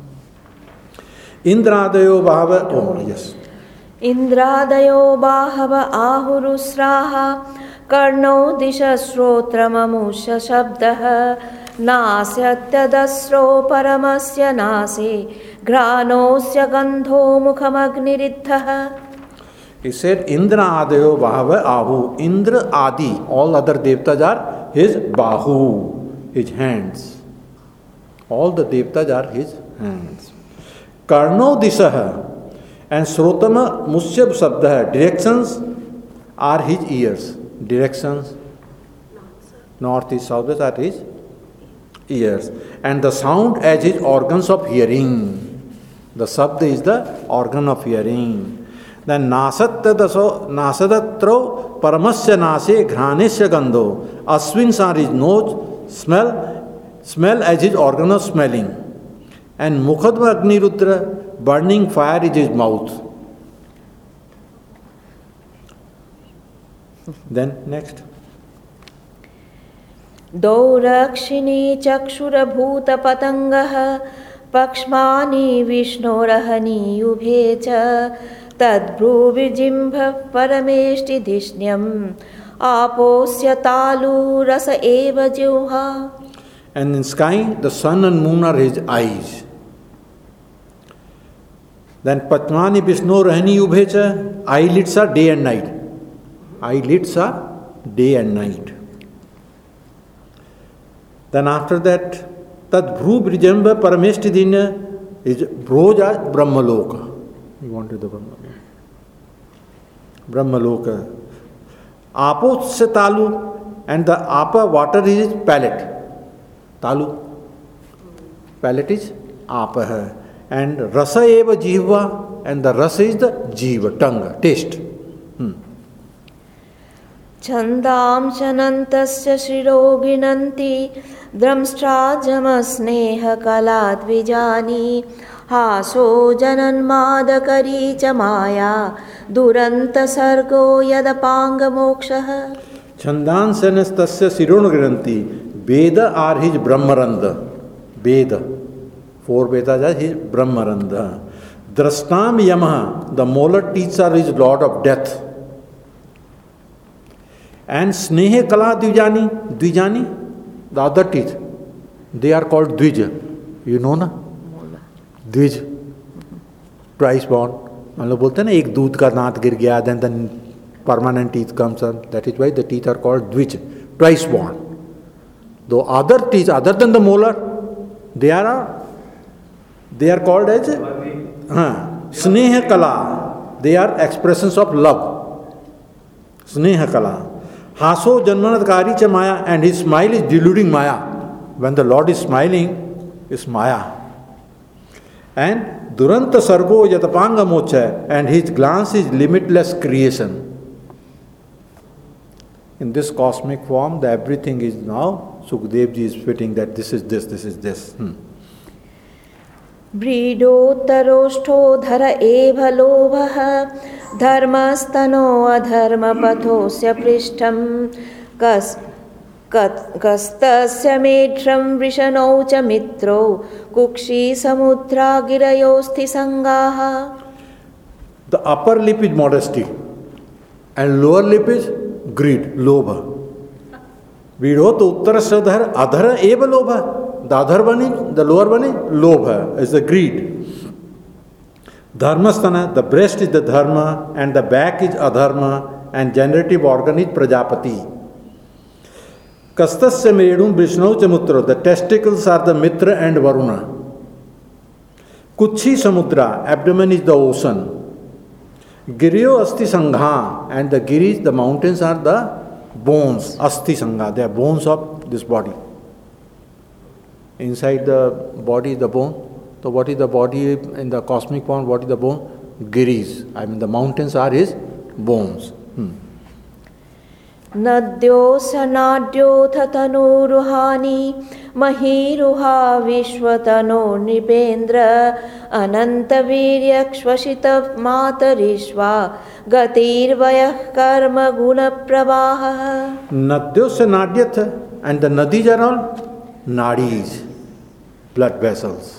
S1: Indradayo Bhava. Oh, yes.
S5: Indradayo Bahava Ahurusraha Karno Disha Srotramamusha Shabdaha Nasyatadasro Paramasya Nase Granosya Gandho Mukhamagniridhaha.
S1: He said Indra Adayo Bahava Ahu. Indra Adi, all other devtas are his Bahu, his hands. All the devtas are his hands. Karno Dishaha. And Srotama Musyab Sabdaha, directions are his ears. Directions, north, east, southwest are his ears. And the sound as his organs of hearing. The Sabda is the organ of hearing. Then Nasadatro Paramasya Nase Ghranesya Gandho. Aswins are his nose, smell as his organ of smelling. And Mukhadva Agnirudra, burning fire is his mouth. Then next. Daurakshini
S5: Chakshura Bhuta Patangaha पक्ष्मानि विष्णोरहनीयुभे च तद्भ्रूविजिह्वः परमेष्टिधिष्ण्यम् आपोस्य तालुरस एव जिह्वा.
S1: And in sky, the sun and moon are his eyes. Then Patmani Vishnu Rahani Ubhecha, eyelids are day and night. Eyelids are day and night. Then after that, Tad Bhru Brijamba Parameshtidina is Broja Brahmaloka. You wanted the Brahmaloka. Brahmaloka. Apo se talu, and the apa water is palate. Talu. Palate is apa. And rasa eva jihva, and the rasa is the jiva, tongue, taste.
S5: Chandam chanantasya shiroginanti dramstrajama kalad vijani haso jananmadakari cha maya duranta sargo yadapanga moksha.
S1: Chandan sanastasya shiroginanti, Veda are his Brahmaranda. Veda. 4 Vedas are his Brahmaranda. Drastam Yamaha, the molar teeth are his lord of death. And Snehe Kala Dvijani, the other teeth, they are called Dvij. You know na? Dvij. Twice born. मतलब बोलते हैं ना एक दूध का दांत गिर गया, then the permanent teeth comes on. That is why the teeth are called Dvij. Twice born. Though other teeth, other than the molar, they are called as Sneha Kala. They are expressions of love. Sneha Kala. Haso Janmanadkari cha Maya, and his smile is deluding Maya. When the Lord is smiling, is Maya. And Duranta Sargo Yatapanga Mocha, and his glance is limitless creation. In this cosmic form, the everything is now, Sukadevji is fitting that this is this, this is this.
S5: Vridottaroshto dhara eva lobha dharmastano adharma pathosya prishtham kastasya medram vrishanau cha mitro kukshi samudra girayosti sangaha.
S1: The upper lip is modesty and lower lip is greed, lobha. Vidhot uttarasya adhara eva lobha. The other one is, the lower one is lobha, is the greed. Dharmasthana, the breast is the dharma and the back is adharma and generative organ is prajapati. Kastasya meredum vishnau chamutra, the testicles are the mitra and varuna. Kuchi samudra, abdomen is the ocean. Giryo asti sangha, and the giris, the mountains are the bones, asti sangha, they are bones of this body. Inside the body is the bone. So what is the body in the cosmic form? What is the bone? Giris. I mean the mountains are his bones.
S5: Nadyo sanadyo tatanu ruhani mahiruha vishwatano nipendra anantaviryakshvashitav matarishva gatirvayah karma guna prabaha.
S1: Nadyo sanadyat, and the nadis are all nadis, blood vessels.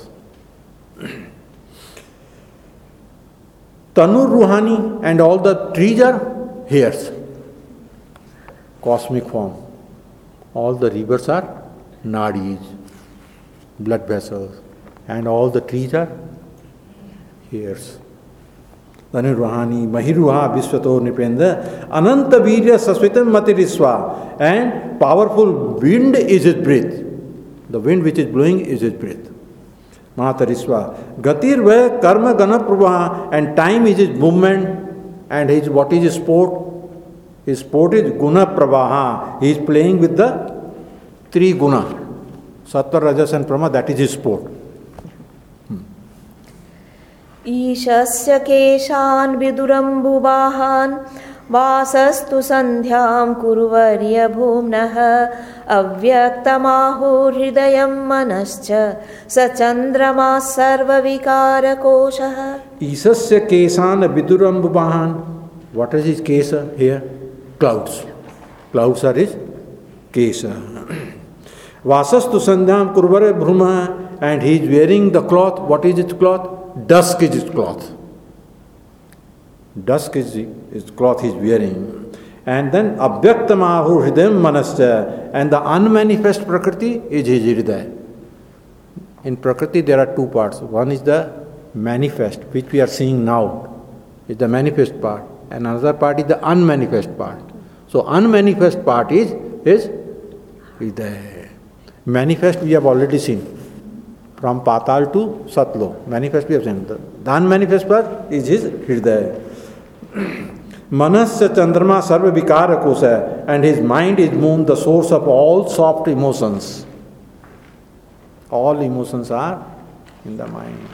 S1: Tanur Ruhani, and all the trees are hairs. Cosmic form. All the rivers are nadis, blood vessels, and all the trees are hairs. Tanur Ruhani, Mahiruha Vishwato Nipendra, Ananta Virya Sasvitam Matiriswa, and powerful wind is his breath. The wind which is blowing is his breath. Mahatarisva. Gatir va karma gana prabha, and time is his movement, and his what is his sport? His sport is guna prabha. He is playing with the 3 guna. Sattva, Rajas and Brahma, that is his sport.
S5: Ishasya keshan vidurambubahan vasastu sandhyam kuruvarya bhumnah avyaktamahur hridayam manascha sachandrama sarva vikara koshah.
S1: Isasya kesan vidurambubahan. What is his kesa here? Clouds. Clouds are his kesa. Vasastu sandhyam kuruvarya bhumnah, and he is wearing the cloth. What is its cloth? Dusk is its cloth. Dusk is his cloth he is wearing. And then Abhyaktamahu Hridayam Manasya, and the unmanifest Prakriti is his Hridaya. In Prakriti there are two parts. One is the manifest, which we are seeing now, is the manifest part, and another part is the unmanifest part. So unmanifest part is Hridaya. Manifest we have already seen, from Patal to Satlo. Manifest we have seen. The unmanifest part is his Hridaya. Manasya Chandrama Sarva Vikara Kosa, and his mind is moon, the source of all soft emotions. All emotions are in the mind.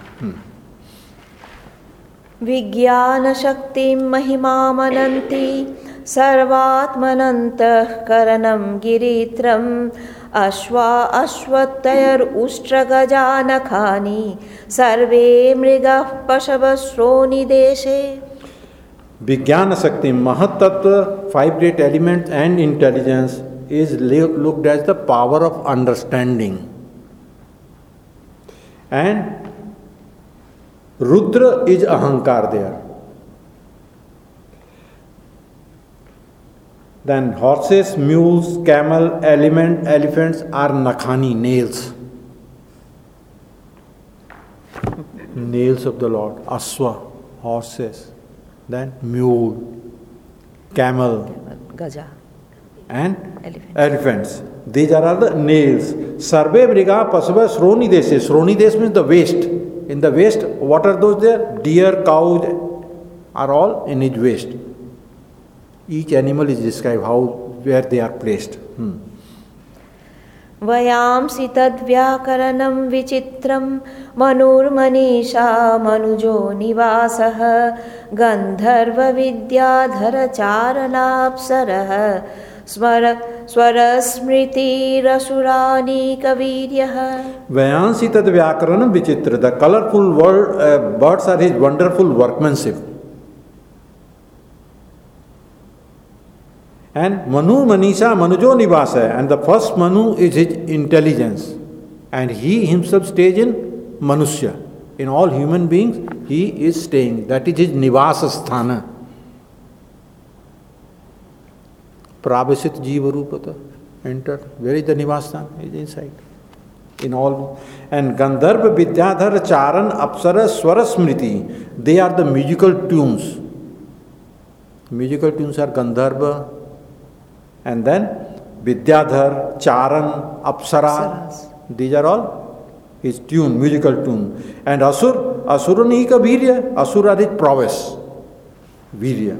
S5: Vijnana Shaktim Mahimamananti Sarvatmanantah Karanam Giritram Ashvattayar Ustragajanakhani Sarve Mrigah Pashavasroni Deshe.
S1: Vijnana Shakti, Mahat Tattva, 5 great elements and intelligence is looked as the power of understanding. And Rudra is Ahankar there. Then horses, mules, camel, elephants are Nakhani, nails. Nails of the Lord. Aswa, horses. Then mule, camel,
S2: Gaja.
S1: and elephants. These are all the nails. Sarve Mriga Pasava Sroni Deshe. Sroni Desh means the waist. In the waist, what are those there? Deer, cows are all in his waist. Each animal is described where they are placed.
S5: Vayamsi tadvyakaranam vichitram manurmanisha manujo nivasah gandharva vidyadhara charanapsarah swarasmriti rasurani kaviryah.
S1: Vayansi tadvyakaranam vichitra. The colorful birds are his wonderful workmanship. And Manu Manisha Manujo Nivasa, and the first Manu is his intelligence, and he himself stays in Manusya. In all human beings, he is staying. That is his Nivasa Sthana. Prabhasit Jiva Rupata, enter. Where is the Nivasthana? He is inside. In all. And Gandharva Vidyadhara Charan Apsara Swara Smriti, they are the musical tunes. Musical tunes are Gandharva, and then Vidyadhar, Charan, Apsara. These are all his tune, musical tune. And Asurani ka Virya, Asura is prowess. Virya.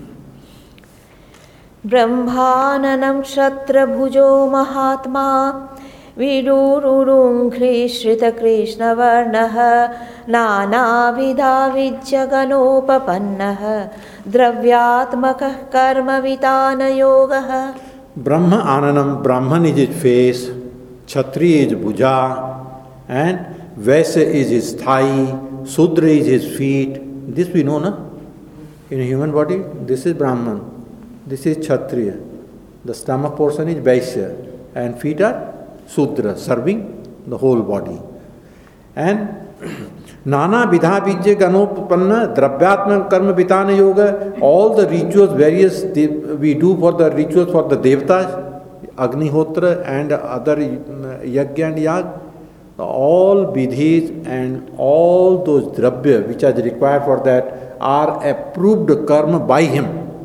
S5: Brahmananam Kshatrabhujo Mahatma Vidururunghri Shrita Krishna Varnaha Nanavidha Vijjaganopapannaha Dravyatmakah Karma Vitana Yogaha.
S1: Brahma Ananam, Brahman is his face, Kshatri is Bhuja, and Vaisya is his thigh, Sudra is his feet. This we know, na? In a human body, this is Brahman, this is Kshatriya. The stomach portion is Vaisya, and feet are Sudra, serving the whole body. And Nana Vidha Vijja Ganopanna Dravyatma Karma Vitana Yoga, all the rituals, various we do for the rituals for the Devatas, Agnihotra and other Yajna and Yag, all Vidhis and all those Dravya which are required for that are approved karma by him.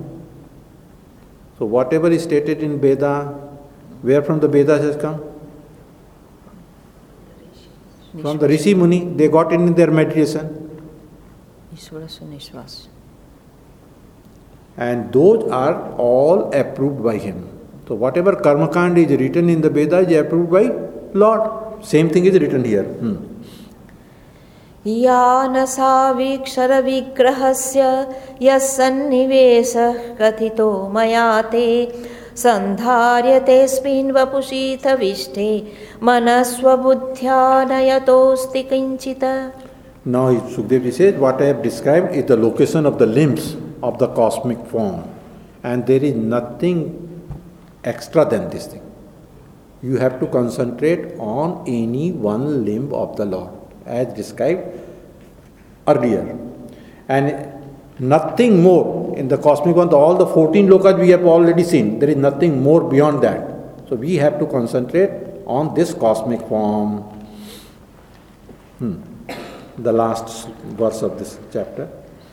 S1: So whatever is stated in Veda, where from the Vedas has come? From the Rishi Muni, they got it in their meditation. And those are all approved by him. So whatever karma kand is written in the Veda is approved by Lord. Same thing is written here.
S5: Yanasa vikshara vigrahasya yassannivesah kathito mayate sandharyatesmin vapushitha vishte manasvabuddhyanayadosti kinchita.
S1: Now Sukadevji says, what I have described is the location of the limbs of the cosmic form. And there is nothing extra than this thing. You have to concentrate on any one limb of the Lord, as described earlier. And nothing more in the cosmic one. All the 14 lokas we have already seen. There is nothing more beyond that. So we have to concentrate on this cosmic form. The last verse of this chapter.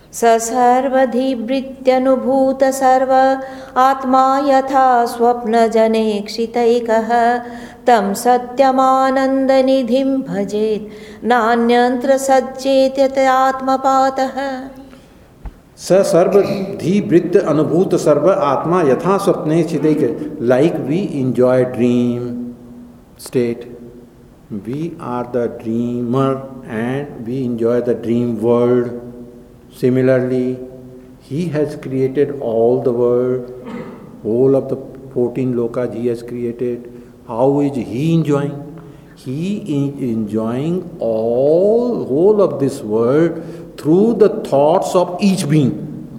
S5: ससर्वधिवृत्यनुभूत सर्व आत्मा यथा स्वप्नजने क्षितैकः तं सत्यमानन्दनिधिं भजेत् नान्यत्र सज्जेत आत्मपातः.
S1: स सर्वधि वृत्त अनुभूत सर्व आत्मा यथा स्वप्ने चिदैक. Like we enjoy dream state, we are the dreamer and we enjoy the dream world. Similarly, He has created all the world, whole of the 14 lokas He has created. How is He enjoying? He is enjoying whole of this world through the thoughts of each being.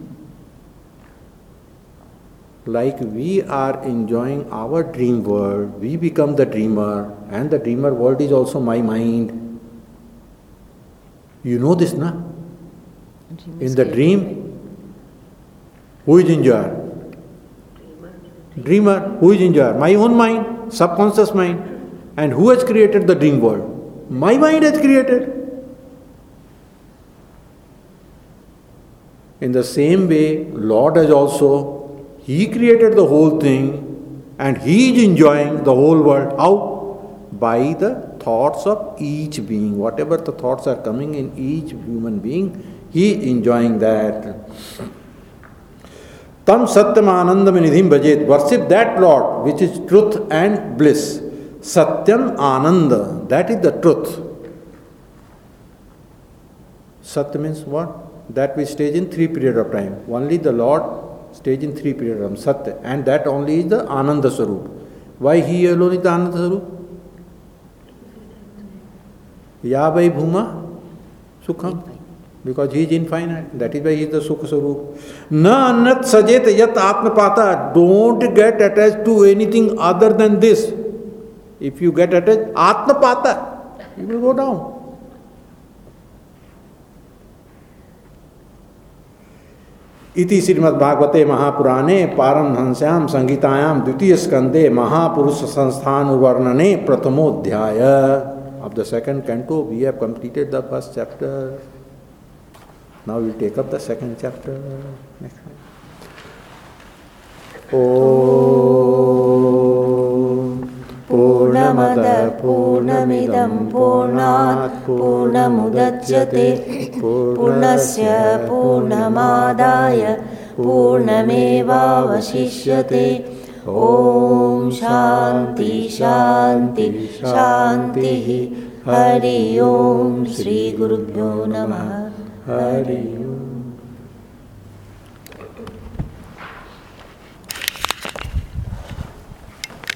S1: Like we are enjoying our dream world, we become the dreamer, and the dreamer world is also my mind. You know this, na? In the dream, who is enjoyer? Dreamer. Who is enjoyer? My own mind, subconscious mind. And who has created the dream world? My mind has created. In the same way, Lord has also, He created the whole thing and He is enjoying the whole world. How? By the thoughts of each being. Whatever the thoughts are coming in each human being, He is enjoying that. Tam Satyam Anandam Nidhim Bhajet. Worship that Lord which is truth and bliss. Satyam Ananda. That is the truth. Satya means what? That we stage in 3 periods of time. Only the Lord stage in 3 periods of time. Satya. And that only is the Ananda Sarup. Why He alone is the Ananda Sarup? Ya vai bhuma sukham. Because He is infinite. That is why He is the Sukha Sarup. Na annat sajet yat atmapata. Don't get attached to anything other than this. If you get attached, atmapata, you will go down. इति श्रीमद् भागवते महापुराणे पारमहंस्याम संहितायाम द्वितीय स्कंदे महापुरुष संस्थान वर्णने प्रथमोध्याय. Of the second canto, we have completed the first chapter. Now we will take up the second chapter. Next one. Om Purnamada Purnamidam Purnat Purnamudachyate Purnasya Purnamadaya Purnamevavashishyate. Om Shanti Shanti Shanti. Hari Om Shri Gurubhyo Namaha. Hari Om.